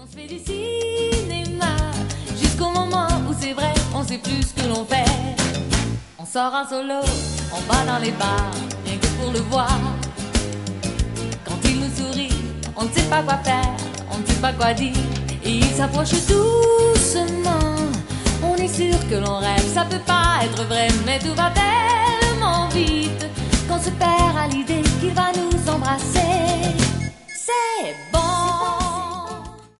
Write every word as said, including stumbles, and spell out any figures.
On se fait du cinéma jusqu'au moment où c'est vrai, on sait plus ce que l'on fait. On sort en solo, on va dans les bars, rien que pour le voir. Quand il nous sourit, on ne sait pas quoi faire, on ne sait pas quoi dire. Et il s'approche doucement, on est sûr que l'on rêve, ça peut pas être vrai, mais tout va bien.